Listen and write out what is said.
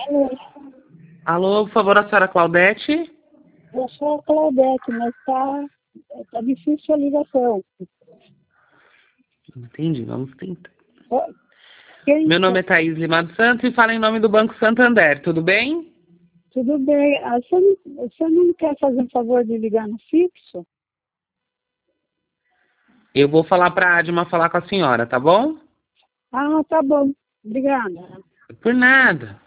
Alô, Alô, por favor, a senhora Claudete? eu sou a Claudete, mas tá difícil a ligação. Entendi, vamos tentar. Ó, Quem, Meu nome é Thaís Lima dos Santos e falo em nome do Banco Santander, tudo bem? tudo bem? Você não quer fazer um favor de ligar no fixo? Eu vou falar para a Adma falar com a senhora, tá bom? Ah, tá bom. Obrigada. Por nada.